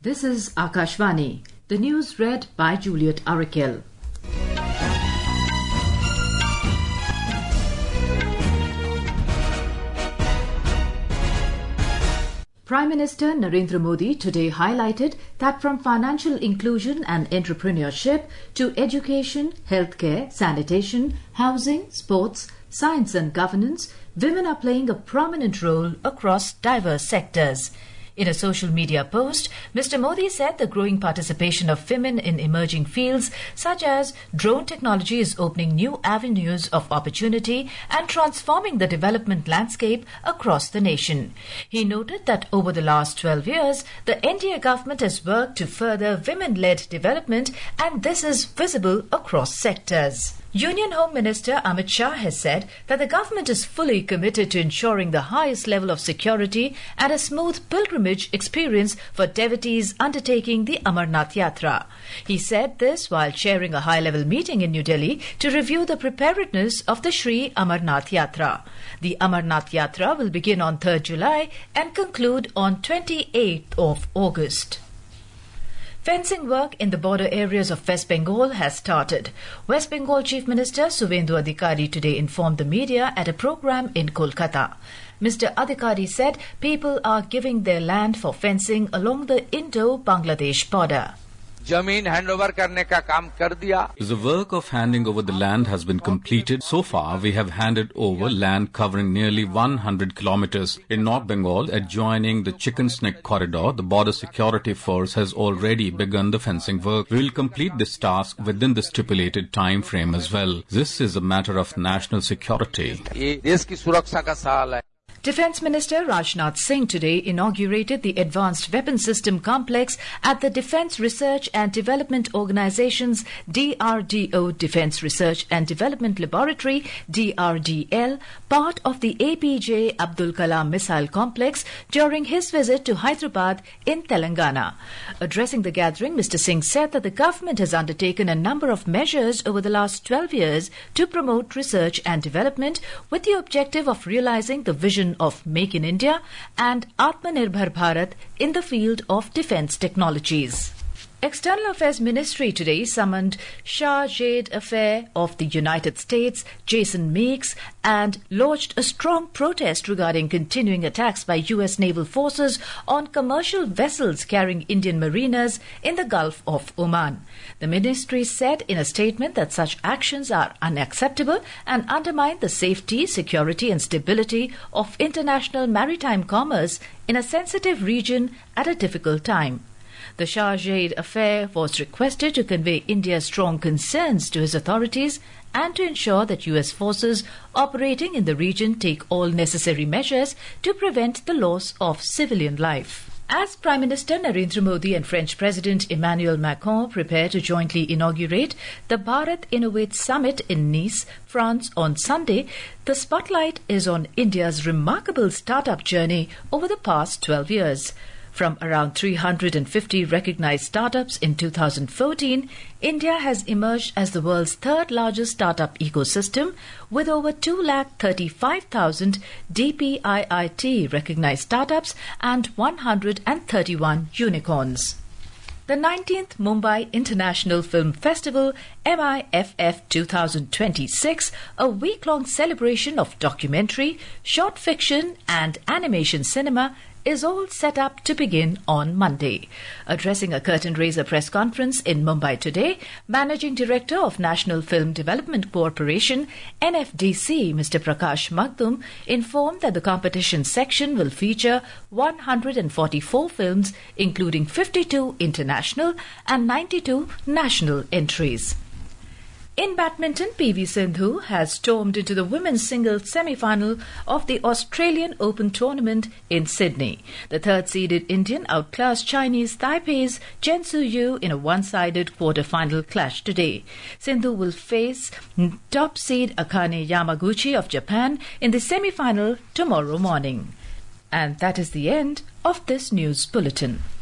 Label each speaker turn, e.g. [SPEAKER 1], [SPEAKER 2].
[SPEAKER 1] This is Akashvani. The news read by Juliet Arakel. Prime Minister Narendra Modi today highlighted that from financial inclusion and entrepreneurship to education, healthcare, sanitation, housing, sports, science and governance, women are playing a prominent role across diverse sectors. In a social media post, Mr. Modi said the growing participation of women in emerging fields such as drone technology is opening new avenues of opportunity and transforming the development landscape across the nation. He noted that over the last 12 years, the NDA government has worked to further women-led development, and this is visible across sectors. Union Home Minister Amit Shah has said that the government is fully committed to ensuring the highest level of security and a smooth pilgrimage experience for devotees undertaking the Amarnath Yatra. He said this while chairing a high-level meeting in New Delhi to review the preparedness of the Sri Amarnath Yatra. The Amarnath Yatra will begin on 3rd July and conclude on 28th of August. Fencing work in the border areas of West Bengal has started. West Bengal Chief Minister Suvendu Adhikari today informed the media at a program in Kolkata. Mr. Adhikari said people are giving their land for fencing along the Indo-Bangladesh border.
[SPEAKER 2] जमीन handover करने का काम कर दिया.
[SPEAKER 3] The work of handing over the land has been completed. So far, we have handed over land covering nearly 100 kilometers. In North Bengal, adjoining the Chicken Snake Corridor, the Border Security Force has already begun the fencing work. We will complete this task within the stipulated time frame as well. This is a matter of national security.
[SPEAKER 2] ये देश की सुरक्षा का सवाल है.
[SPEAKER 1] Defence Minister Rajnath Singh today inaugurated the Advanced Weapon System Complex at the Defence Research and Development Organisation's DRDO Defence Research and Development Laboratory DRDL, part of the APJ Abdul Kalam Missile Complex during his visit to Hyderabad in Telangana. Addressing the gathering, Mr. Singh said that the government has undertaken a number of measures over the last 12 years to promote research and development with the objective of realising the vision of Make in India and Atmanirbhar Bharat in the field of defence technologies. External Affairs Ministry today summoned Chargé d'Affaires of the United States, Jason Meeks, and lodged a strong protest regarding continuing attacks by U.S. naval forces on commercial vessels carrying Indian mariners in the Gulf of Oman. The ministry said in a statement that such actions are unacceptable and undermine the safety, security and stability of international maritime commerce in a sensitive region at a difficult time. The Chargé d'Affaires was requested to convey India's strong concerns to his authorities and to ensure that U.S. forces operating in the region take all necessary measures to prevent the loss of civilian life. As Prime Minister Narendra Modi and French President Emmanuel Macron prepare to jointly inaugurate the Bharat Innovate Summit in Nice, France on Sunday, the spotlight is on India's remarkable startup journey over the past 12 years. From around 350 recognized startups in 2014, India has emerged as the world's third largest startup ecosystem with over 235,000 DPIIT recognized startups and 131 unicorns. The 19th Mumbai International Film Festival, MIFF 2026, a week-long celebration of documentary, short fiction and animation cinema, is all set up to begin on Monday. Addressing a curtain-raiser press conference in Mumbai today, Managing Director of National Film Development Corporation, NFDC, Mr. Prakash Magdum, informed that the competition section will feature 144 films, including 52 international and 92 national entries. In badminton, PV Sindhu has stormed into the women's singles semi-final of the Australian Open tournament in Sydney. The third-seeded Indian outclassed Chinese Taipei's Chen Su-yu in a one-sided quarter-final clash today. Sindhu will face top seed Akane Yamaguchi of Japan in the semi-final tomorrow morning. And that is the end of this news bulletin.